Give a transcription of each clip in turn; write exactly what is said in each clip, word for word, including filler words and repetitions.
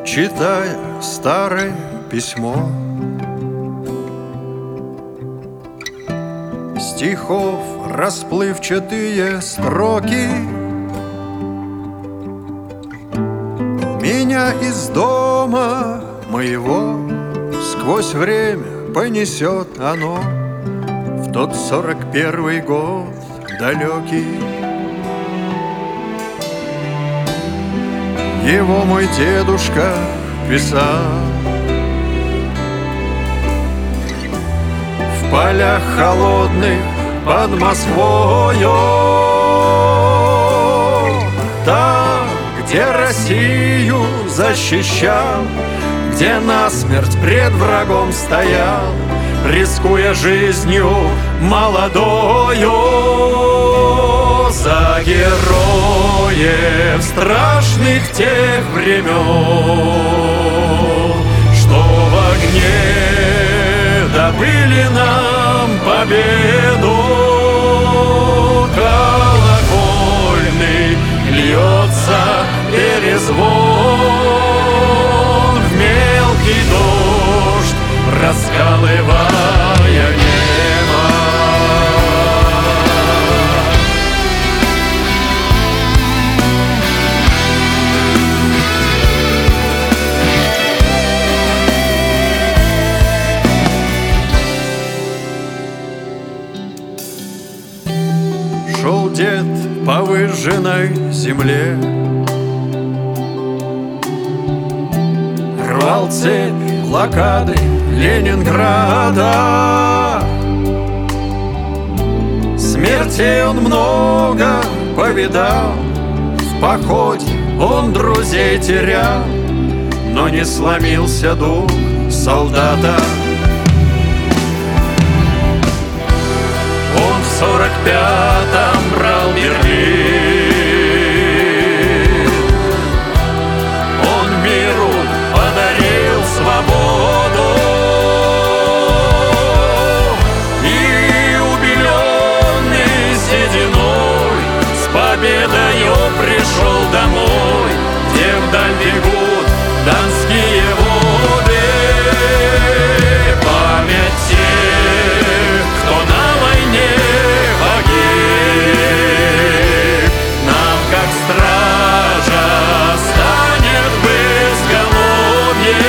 читая старое письмо. Стихов расплывчатые строки меня из дома моего сквозь время понесет оно в тот сорок первый год далекий. Его мой дедушка писал в полях холодных под Москвою, там, где Россию защищал, где насмерть пред врагом стоял, рискуя жизнью молодою. За героев страшных тех времен, что в огне добыли нам победу. Колокольный льется перезвон, в мелкий дождь раскалывая небо. Шел дед по выжженной земле, рвал цепь блокады Ленинграда. Смертей он много повидал, в походе он друзей терял, но не сломился дух солдата. Он в сорок пятом брал Берлин, он миру подарил свободу, и убеленный сединой с победою пришел домой, где вдаль бегут донские воды. Память тех, кто на войне погиб, нам, как стража, станет в изголовье.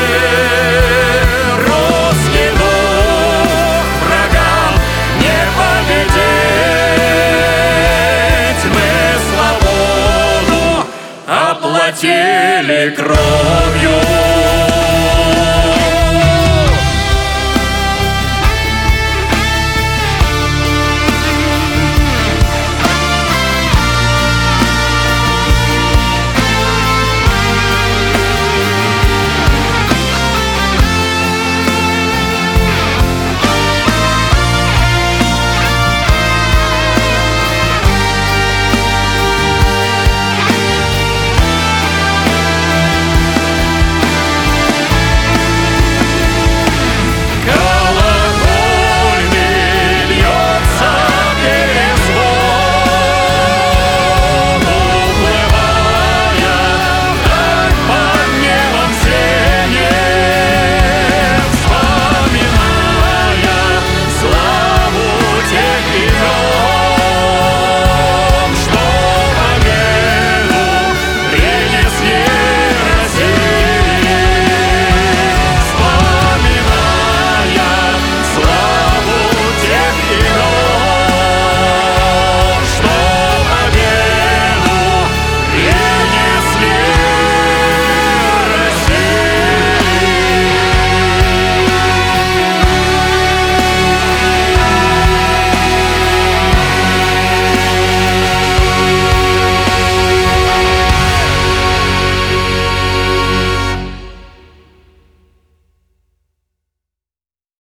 Русский дух врагам не победить, мы свободу оплатили кровью.